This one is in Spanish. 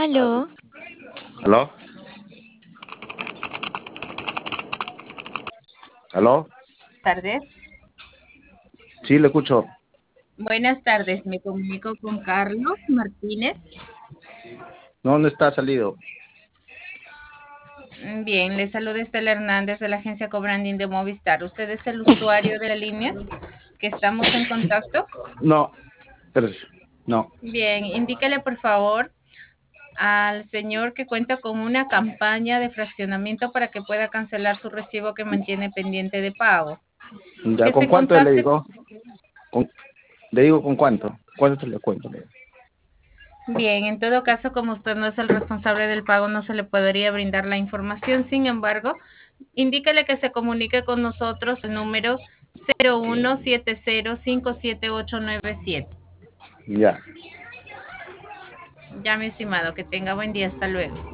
Aló, ¿Aló? ¿Aló? Tardes. Sí, le escucho. Buenas tardes, me comunico con Carlos Martínez. ¿Dónde está salido? Bien, le saluda Estela Hernández de la agencia Cobranding de Movistar. ¿Usted es el usuario de la línea que estamos en contacto? No, espérese. No. Bien, indíquele por favor al señor que cuenta con una campaña de fraccionamiento para que pueda cancelar su recibo que mantiene pendiente de pago. ¿Ya Que con se cuánto le contacte. digo? Le digo con cuánto. ¿Cuánto se le cuento? Bien, en todo caso, como usted no es el responsable del pago, no se le podría brindar la información. Sin embargo, indíquele que se comunique con nosotros el número 0170578897. Ya. Ya, mi estimado, que tenga buen día. Hasta luego.